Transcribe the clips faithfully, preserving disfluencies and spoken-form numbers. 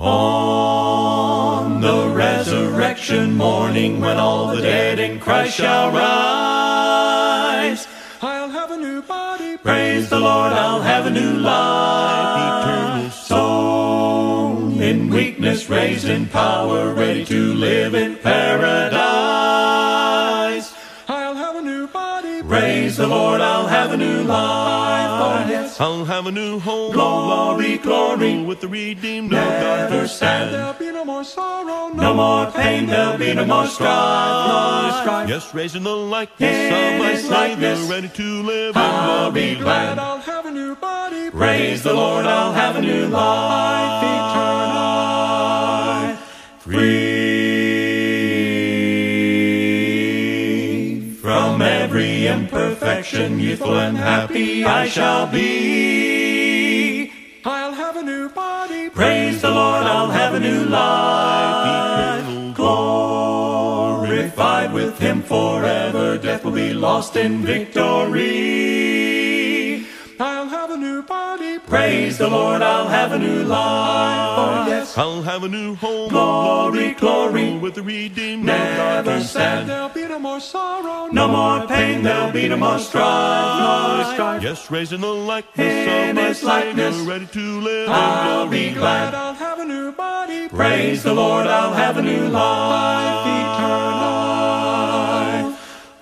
On the resurrection morning, when all the dead in Christ shall rise, I'll have a new body. praise the Lord, I'll have a new life, eternal soul, in weakness raised in power, ready to live in paradise. I'll have a new body. Praise the Lord, I'll have a new life, oh yes. I'll have a new home. Glory, glory, with the redeemed of never God. stand. There'll be no more sorrow, No more pain, there'll be no more strife. strife. Yes, raised in the likeness In of my His Savior, likeness, ready to live in I'll glory. be glad. I'll have a new body. Praise the Lord, I'll have a new life, eternal, free from every imperfection, youthful and happy I shall be. I'll have a new body. Praise the Lord, I'll have a new life, Eternal glorified with Him forever. Death will be lost in victory. I'll have a new body. Praise the Lord, I'll have a new life, oh yes. I'll have a new home. Glory, glory, with the redeemed never of God. stand. There'll be no more sorrow, No more pain, there'll be no more strife, no strife. Yes, raised in the likeness In of my His likeness, Savior, ready to live I'll in be glory. glad. I'll have a new body. Praise the Lord, I'll have a new life, eternal,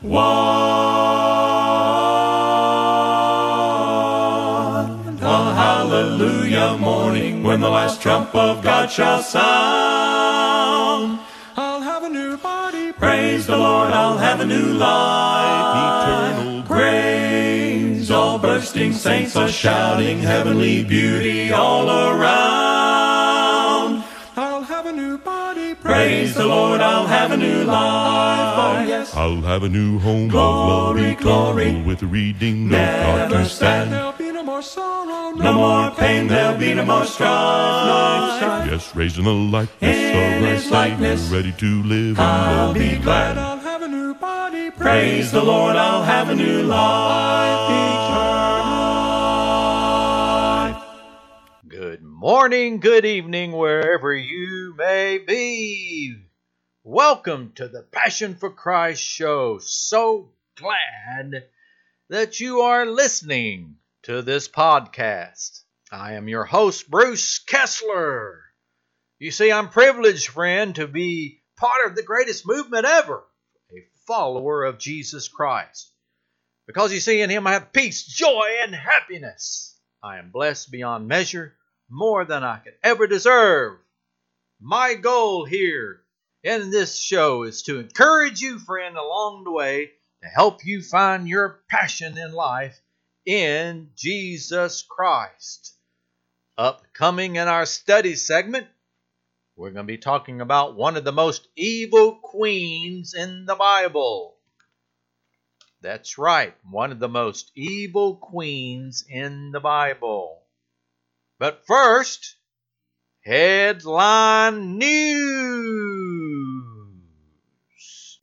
one. A hallelujah morning, when the last trump of God shall sound. I'll have a new body. Praise the Lord, I'll have a new life, Eternal praise, all bursting saints are shouting heavenly beauty all around. I'll have a new body. Praise the Lord, I'll have a new life, oh yes. I'll have a new home. Glory, of love, glory, with the redeemed of never God. stand. There'll be no more sorrow, No more pain, there'll be no more strife, no strife. Yes, raised in the likeness In of my His Savior, likeness, ready to live I'll in be glory. glad. I'll have a new body. Praise the Lord, I'll have a new life, eternal. Good morning, good evening, wherever you may be. Welcome to the Passion for Christ show. So glad that you are listening to this podcast. I am your host, Bruce Kessler. You see, I'm privileged, friend, to be part of the greatest movement ever, a follower of Jesus Christ. Because you see, in Him I have peace, joy, and happiness. I am blessed beyond measure, more than I could ever deserve. My goal here in this show is to encourage you, friend, along the way, to help you find your passion in life in Jesus Christ. Upcoming in our study segment, we're going to be talking about one of the most evil queens in the Bible. That's right, one of the most evil queens in the Bible. But first, headline news.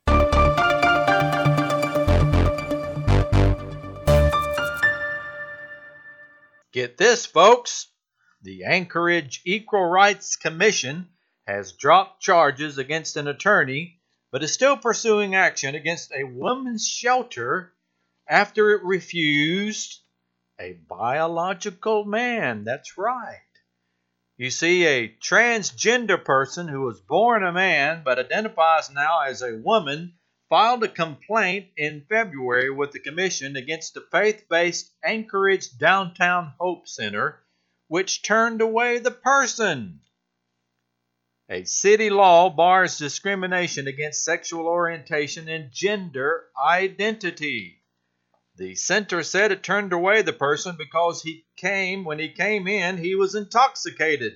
Get this, folks. The Anchorage Equal Rights Commission has dropped charges against an attorney, but is still pursuing action against a women's shelter after it refused a biological man. That's right. You see, a transgender person who was born a man but identifies now as a woman filed a complaint in February with the commission against the faith-based Anchorage Downtown Hope Center, which turned away the person. A city law bars discrimination against sexual orientation and gender identity. The center said it turned away the person because he came, when he came in, he was intoxicated.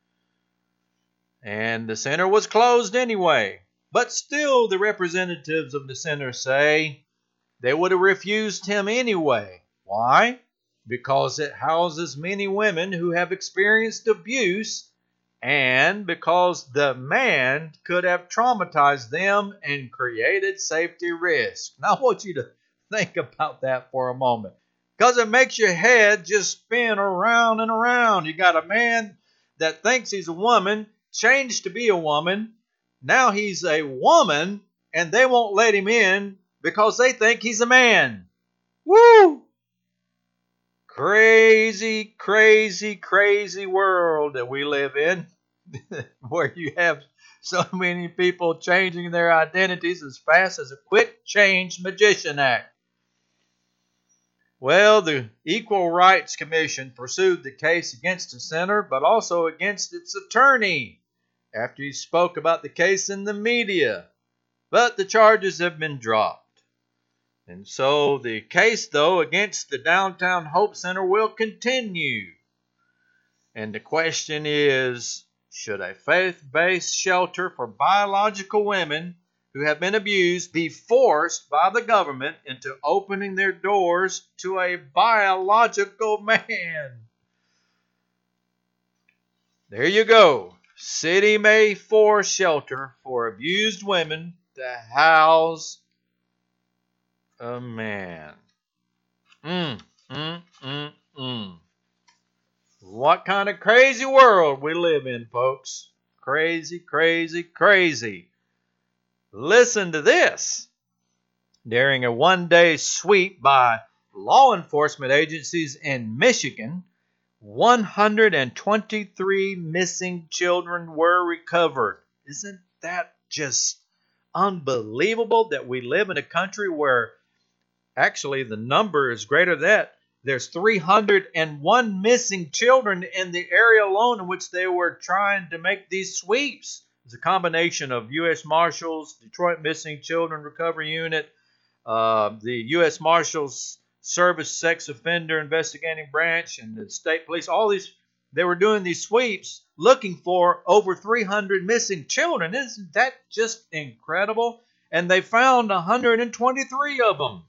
And the center was closed anyway. But still, the representatives of the center say they would have refused him anyway. Why? Because it houses many women who have experienced abuse, and because the man could have traumatized them and created safety risk. Now I want you to think about that for a moment, because it makes your head just spin around and around. You got a man that thinks he's a woman, changed to be a woman. Now he's a woman, and they won't let him in because they think he's a man. Woo! Crazy, crazy, crazy world that we live in, where you have so many people changing their identities as fast as a quick change magician act. Well, the Equal Rights Commission pursued the case against the center, but also against its attorney after he spoke about the case in the media. But the charges have been dropped. And so the case, though, against the Downtown Hope Center will continue. And the question is, should a faith-based shelter for biological women who have been abused be forced by the government into opening their doors to a biological man? There you go. City may force shelter for abused women to house a man. Mm, mm, mm, mm. What kind of crazy world we live in, folks. Crazy, crazy, crazy. Listen to this. During a one-day sweep by law enforcement agencies in Michigan, one hundred twenty-three missing children were recovered. Isn't that just unbelievable that we live in a country where actually the number is greater than that? There's three hundred one missing children in the area alone in which they were trying to make these sweeps. It's a combination of U S Marshals, Detroit Missing Children Recovery Unit, uh, the U S Marshals Service Sex Offender Investigating Branch, and the state police. All these, they were doing these sweeps looking for over three hundred missing children. Isn't that just incredible? And they found one hundred twenty-three of them.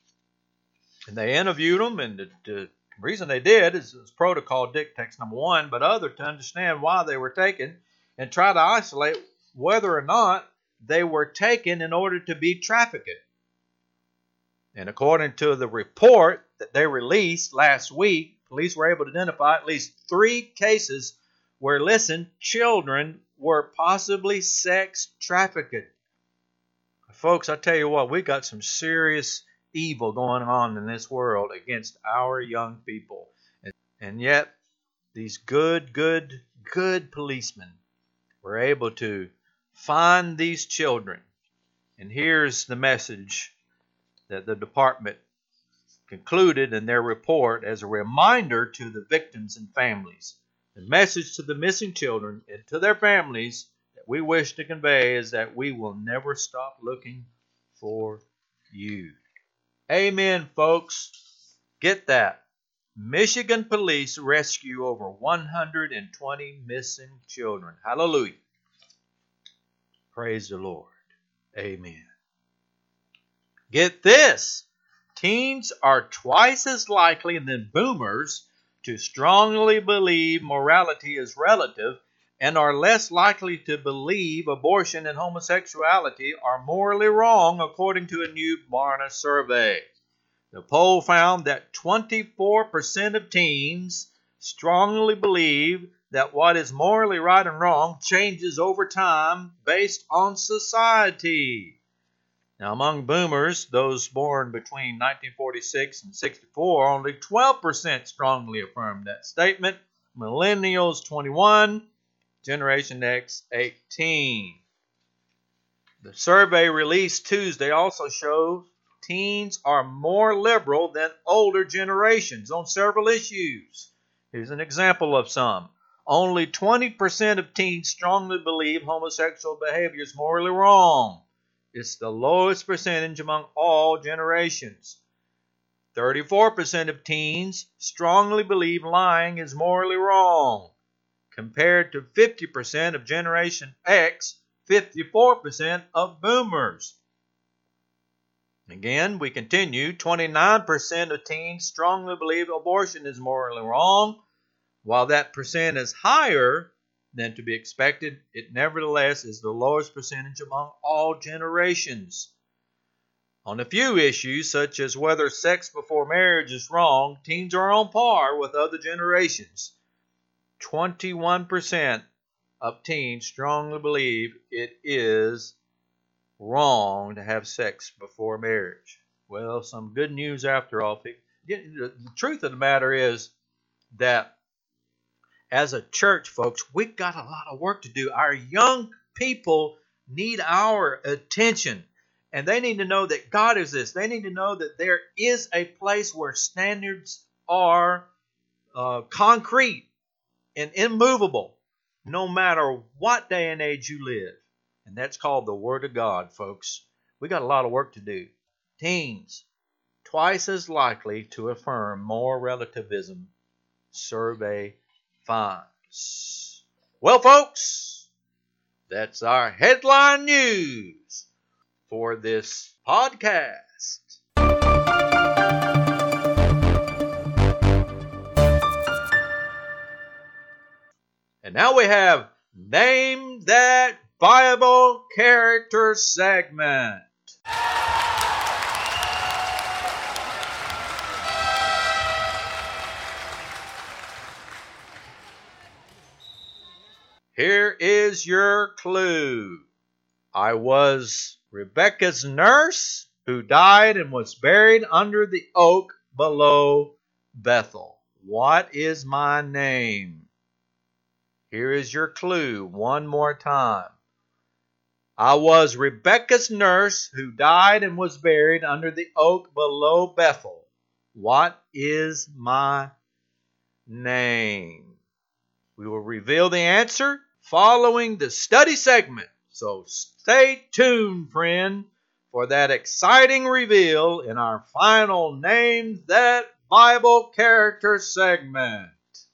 And they interviewed them, and the, the reason they did is, is protocol dictates, number one, but other to understand why they were taken and try to isolate whether or not they were taken in order to be trafficked. And according to the report that they released last week, police were able to identify at least three cases where, listen, children were possibly sex trafficked. Folks, I tell you what, we got some serious evil going on in this world against our young people. And, and yet, these good, good, good policemen were able to find these children. And here's the message that the department concluded in their report as a reminder to the victims and families. The message to the missing children and to their families that we wish to convey is that we will never stop looking for you. Amen, folks. Get that. Michigan police rescue over one hundred twenty missing children. Hallelujah. Praise the Lord. Amen. Get this. Teens are twice as likely than boomers to strongly believe morality is relative and are less likely to believe abortion and homosexuality are morally wrong, according to a new Barna survey. The poll found that twenty-four percent of teens strongly believe that what is morally right and wrong changes over time based on society. Now, among boomers, those born between nineteen forty-six and sixty-four, only twelve percent strongly affirmed that statement. Millennials, twenty-one percent. Generation X, eighteen percent. The survey released Tuesday also shows teens are more liberal than older generations on several issues. Here's an example of some. Only twenty percent of teens strongly believe homosexual behavior is morally wrong. It's the lowest percentage among all generations. thirty-four percent of teens strongly believe lying is morally wrong, compared to fifty percent of Generation X, fifty-four percent of boomers. Again, we continue. twenty-nine percent of teens strongly believe abortion is morally wrong. While that percent is higher than to be expected, it nevertheless is the lowest percentage among all generations. On a few issues, such as whether sex before marriage is wrong, teens are on par with other generations. twenty-one percent of teens strongly believe it is wrong to have sex before marriage. Well, some good news after all. The truth of the matter is that as a church, folks, we've got a lot of work to do. Our young people need our attention. And they need to know that God is this. They need to know that there is a place where standards are uh, concrete and immovable, no matter what day and age you live. And that's called the Word of God, folks. We got a lot of work to do. Teens, twice as likely to affirm more relativism, survey finds. Well, folks, that's our headline news for this podcast. And now we have Name That Bible Character segment. Here is your clue. I was Rebecca's nurse who died and was buried under the oak below Bethel. What is my name? Here is your clue one more time. I was Rebecca's nurse who died and was buried under the oak below Bethel. What is my name? We will reveal the answer following the study segment. So stay tuned, friend, for that exciting reveal in our final Name That Bible Character segment.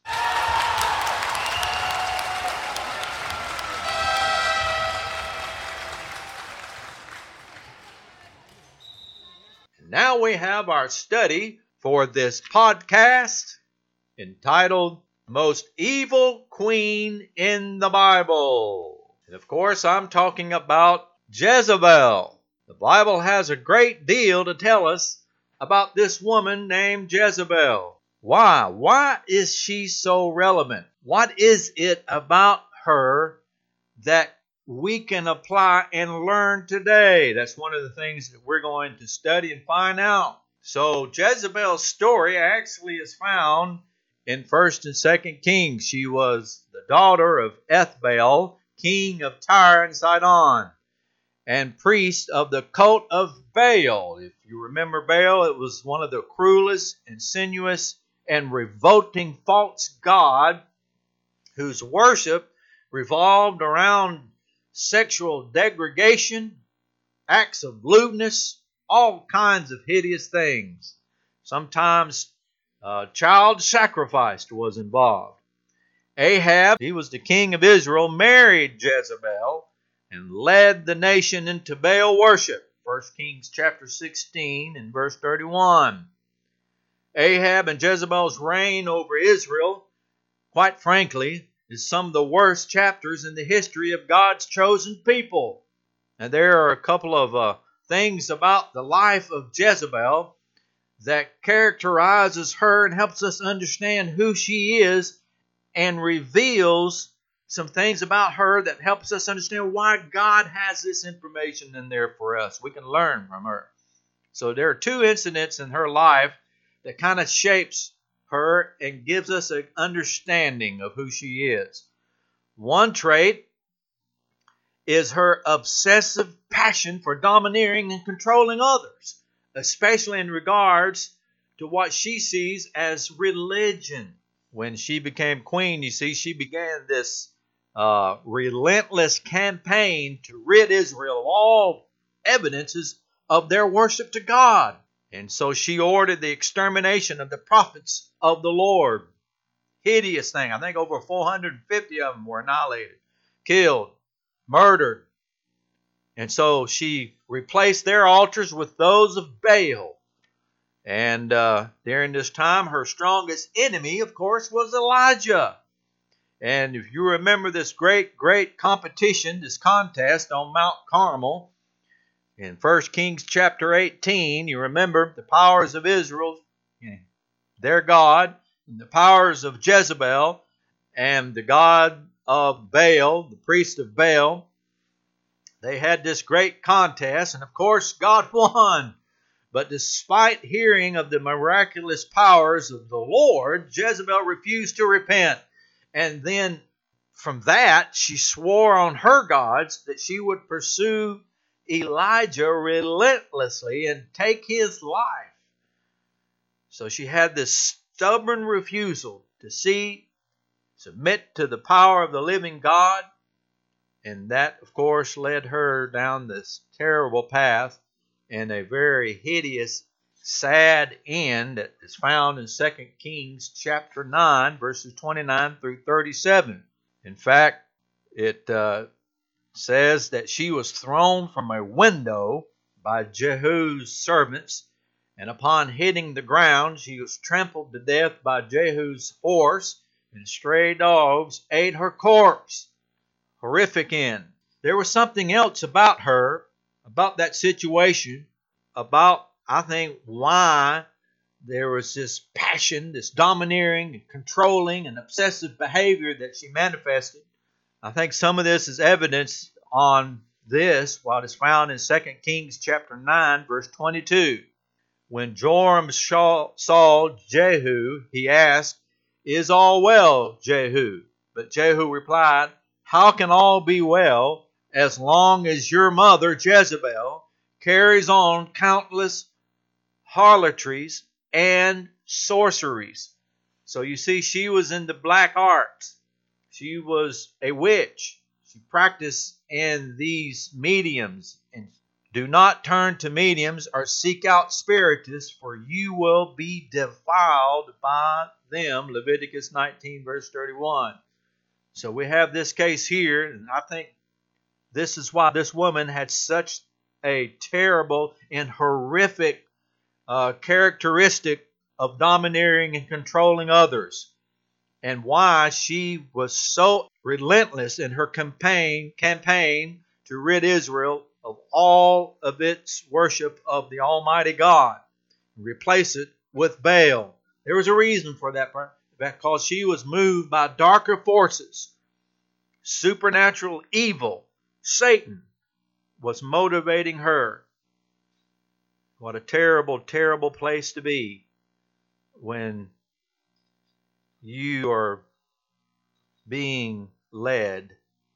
Now we have our study for this podcast entitled Most Evil Queen in the Bible. And of course, I'm talking about Jezebel. The Bible has a great deal to tell us about this woman named Jezebel. Why? Why is she so relevant? What is it about her that we can apply and learn today? That's one of the things that we're going to study and find out. So Jezebel's story actually is found in First and Second Kings. She was the daughter of Ethbaal, king of Tyre and Sidon, and priest of the cult of Baal. If you remember Baal, it was one of the cruelest and sinuous and revolting false god whose worship revolved around sexual degradation, acts of lewdness, all kinds of hideous things. Sometimes uh, child sacrifice was involved. Ahab, he was the king of Israel, married Jezebel and led the nation into Baal worship. First Kings chapter sixteen and verse thirty-one. Ahab and Jezebel's reign over Israel, quite frankly, is some of the worst chapters in the history of God's chosen people. And there are a couple of uh, things about the life of Jezebel that characterizes her and helps us understand who she is and reveals some things about her that helps us understand why God has this information in there for us. We can learn from her. So there are two incidents in her life that kind of shapes her and gives us an understanding of who she is. One trait is her obsessive passion for domineering and controlling others, especially in regards to what she sees as religion. When she became queen, you see, she began this uh, relentless campaign to rid Israel of all evidences of their worship to God. And so she ordered the extermination of the prophets of the Lord. Hideous thing. I think over four hundred fifty of them were annihilated, killed, murdered. And so she replaced their altars with those of Baal. And uh, during this time, her strongest enemy, of course, was Elijah. And if you remember this great, great competition, this contest on Mount Carmel, in First Kings chapter eighteen, you remember the powers of Israel, their God, and the powers of Jezebel and the god of Baal, the priest of Baal. They had this great contest, and of course God won. But despite hearing of the miraculous powers of the Lord, Jezebel refused to repent. And then from that, she swore on her gods that she would pursue Elijah relentlessly and take his life. So she had this stubborn refusal to see, submit to the power of the living God. And that, of course, led her down this terrible path and a very hideous, sad end that is found in Second Kings chapter nine, verses twenty-nine through thirty-seven. In fact, it uh, says that she was thrown from a window by Jehu's servants, and upon hitting the ground, she was trampled to death by Jehu's horse, and stray dogs ate her corpse. Horrific end. There was something else about her, about that situation, about, I think, why there was this passion, this domineering and controlling and obsessive behavior that she manifested. I think some of this is evidence on this, what is found in Second Kings chapter nine, verse twenty-two. When Joram saw Jehu, he asked, "Is all well, Jehu?" But Jehu replied, "How can all be well as long as your mother Jezebel carries on countless harlotries and sorceries?" So you see, she was in the black arts. She was a witch. She practiced in these mediums. And do not turn to mediums or seek out spiritists, for you will be defiled by them. Leviticus nineteen, verse thirty-one. So we have this case here, and I think this is why this woman had such a terrible and horrific uh, characteristic of domineering and controlling others, and why she was so relentless in her campaign, campaign to rid Israel of all of its worship of the Almighty God and replace it with Baal. There was a reason for that, because she was moved by darker forces. Supernatural evil, Satan, was motivating her. What a terrible, terrible place to be when you are being led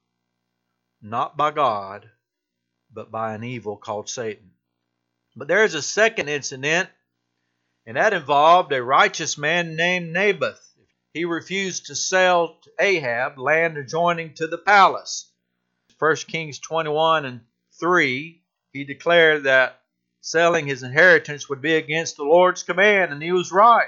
not by God, but by an evil called Satan. But there's a second incident, and that involved a righteous man named Naboth. He refused to sell to Ahab land adjoining to the palace. First Kings twenty-one and three, he declared that selling his inheritance would be against the Lord's command, and he was right.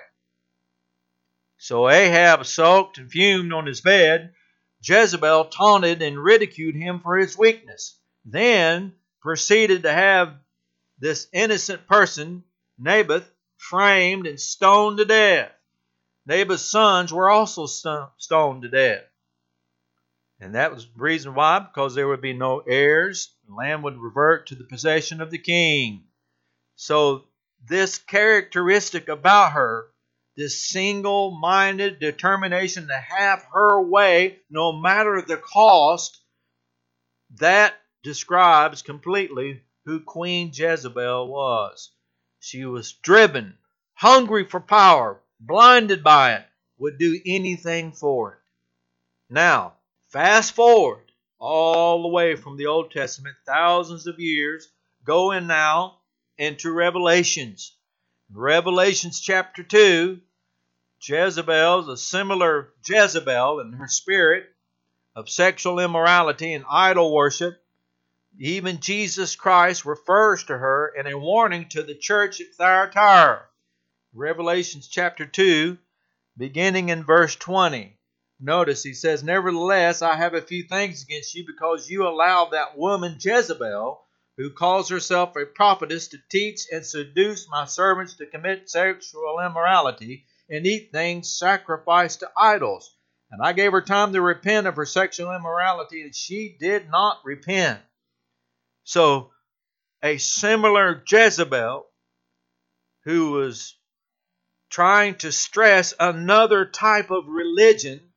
So Ahab sulked and fumed on his bed. Jezebel taunted and ridiculed him for his weakness. Then proceeded to have this innocent person, Naboth, framed and stoned to death. Naboth's sons were also stoned to death. And that was the reason why, because there would be no heirs. The land would revert to the possession of the king. So this characteristic about her, this single-minded determination to have her way no matter the cost, that describes completely who Queen Jezebel was. She was driven, hungry for power, blinded by it, would do anything for it. Now, fast forward all the way from the Old Testament, thousands of years, going now into Revelations. Revelations chapter two, Jezebel, a similar Jezebel in her spirit of sexual immorality and idol worship. Even Jesus Christ refers to her in a warning to the church at Thyatira. Revelations chapter two, beginning in verse twenty. Notice he says, "Nevertheless, I have a few things against you, because you allow that woman Jezebel, who calls herself a prophetess, to teach and seduce my servants to commit sexual immorality and eat things sacrificed to idols. And I gave her time to repent of her sexual immorality, and she did not repent." So, a similar Jezebel who was trying to stress another type of religion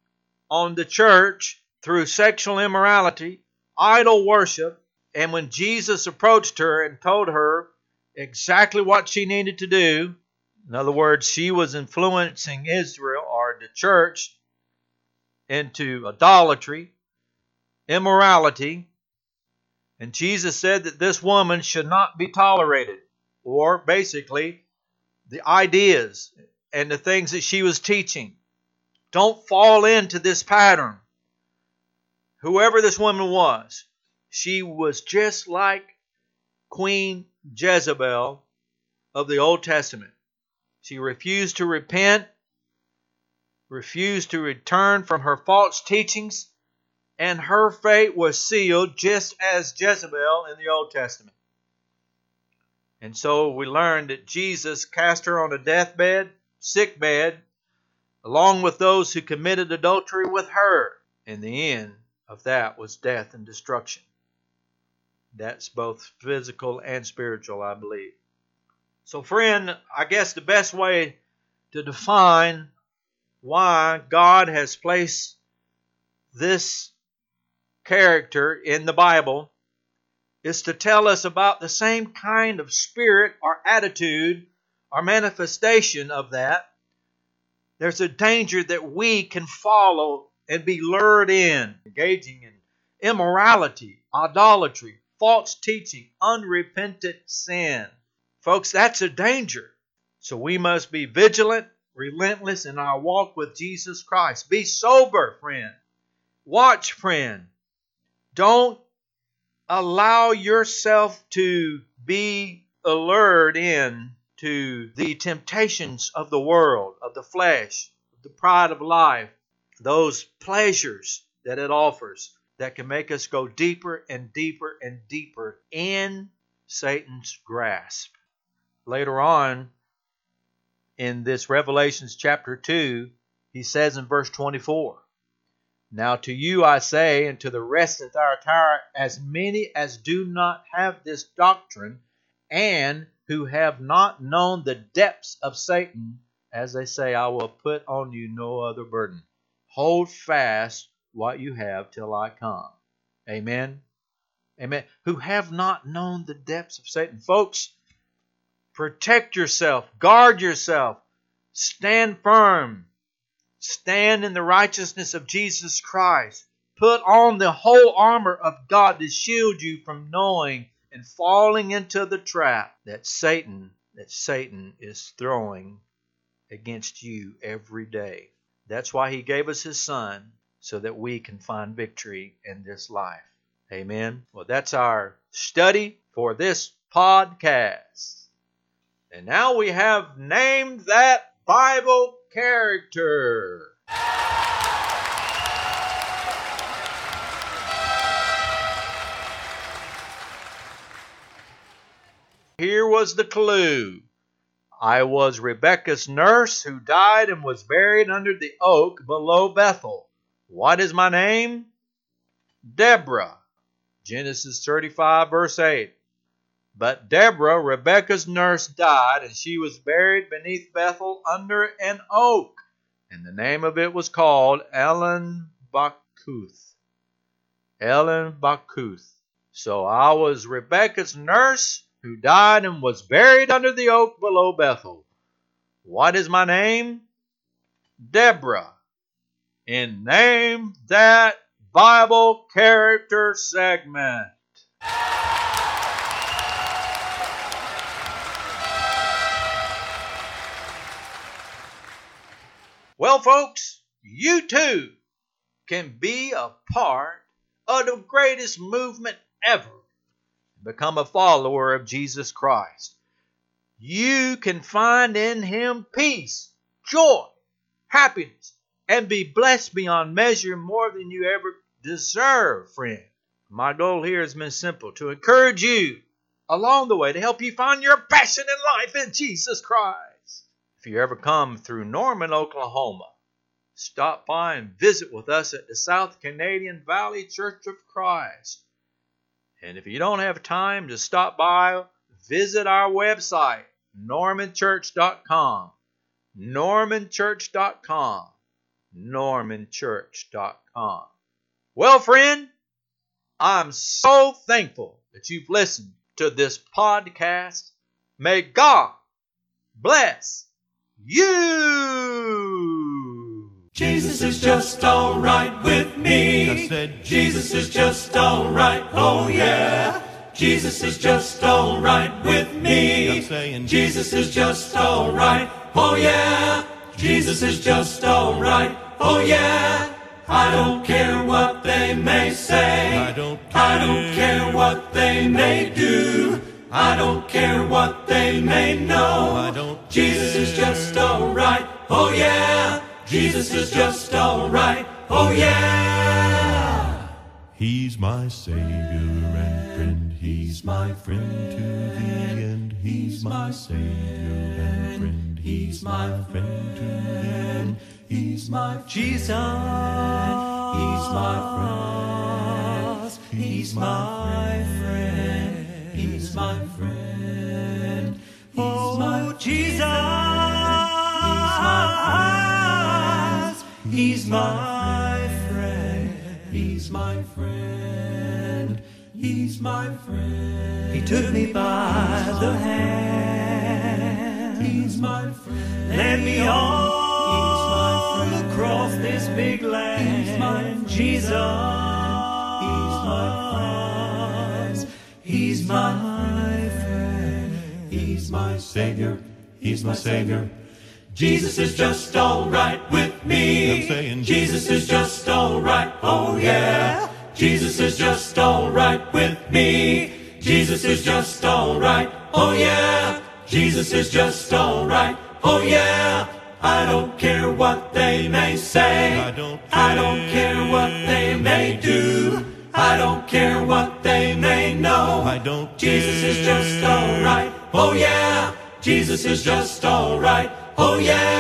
on the church through sexual immorality, idol worship, and when Jesus approached her and told her exactly what she needed to do, in other words, she was influencing Israel or the church into idolatry, immorality, and Jesus said that this woman should not be tolerated, or basically the ideas and the things that she was teaching. Don't fall into this pattern. Whoever this woman was, she was just like Queen Jezebel of the Old Testament. She refused to repent, refused to return from her false teachings, and her fate was sealed just as Jezebel in the Old Testament. And so we learned that Jesus cast her on a deathbed, sick bed, along with those who committed adultery with her. And the end of that was death and destruction. That's both physical and spiritual, I believe. So friend, I guess the best way to define why God has placed this character in the Bible is to tell us about the same kind of spirit or attitude or manifestation of that. There's a danger that we can follow and be lured in, engaging in immorality, idolatry, false teaching, unrepentant sin. Folks, that's a danger. So we must be vigilant, relentless in our walk with Jesus Christ. Be sober, friend. Watch, friend. Don't allow yourself to be allured in to the temptations of the world, of the flesh, the pride of life, those pleasures that it offers that can make us go deeper and deeper and deeper in Satan's grasp. Later on in this Revelations chapter two, he says in verse twenty-four, "Now to you I say, and to the rest of Thyatira, as many as do not have this doctrine, and who have not known the depths of Satan, as they say, I will put on you no other burden. Hold fast what you have till I come." Amen. Amen. Who have not known the depths of Satan. Folks, protect yourself. Guard yourself. Stand firm. Stand in the righteousness of Jesus Christ. Put on the whole armor of God to shield you from knowing and falling into the trap that Satan, that Satan is throwing against you every day. That's why he gave us his Son, so that we can find victory in this life. Amen. Well, that's our study for this podcast. And now we have named that Bible character. Here was the clue. I was Rebekah's nurse who died and was buried under the oak below Bethel. What is my name? Deborah. Genesis thirty-five, verse eight. But Deborah, Rebekah's nurse, died, and she was buried beneath Bethel under an oak. And the name of it was called Ellen Bakuth. Ellen Bakuth. So I was Rebekah's nurse who died and was buried under the oak below Bethel. What is my name? Deborah. And name that Bible character segment. Well, folks, you too can be a part of the greatest movement ever. Become a follower of Jesus Christ. You can find in Him peace, joy, happiness, and be blessed beyond measure more than you ever deserve, friend. My goal here has been simple, to encourage you along the way, to help you find your passion in life in Jesus Christ. If you ever come through Norman, Oklahoma, stop by and visit with us at the South Canadian Valley Church of Christ. And if you don't have time to stop by, visit our website, norman church dot com. norman church dot com. norman church dot com. Well, friend, I'm so thankful that you've listened to this podcast. May God bless you. Jesus is just all right with me. I said, Jesus is just all right. Oh yeah. Jesus is just all right with me. I'm saying, Jesus is just all right. Oh yeah. Jesus is just all right. Oh yeah. I don't care what they may say. I don't I don't care what they may do. I don't care what they may know. I don't Jesus is just all right. Oh yeah. Jesus is just all right. Oh yeah. He's my Savior and friend. He's my friend to the end. He's my Savior and friend. He's my friend to the end. He's my Jesus. He's my friend. He's my friend. He's my friend. He's my Jesus. He's my friend. He's my friend. He's my friend. He took me by the hand. He's my friend. Led me all He's my friend. across this big land. He's my friend. Jesus. He's my friend. He's my friend. He's my Savior. He's my Savior. Jesus is just all right with me. I'm saying, Jesus is just all right. Oh yeah. Jesus is just all right with me. Jesus is just all right. Oh yeah. Jesus is just all right. Oh yeah. I don't care what they may say. I don't I don't care what they may do. I don't care what they may know. I don't Jesus is just all right. Oh yeah. Jesus is just all right. Oh yeah.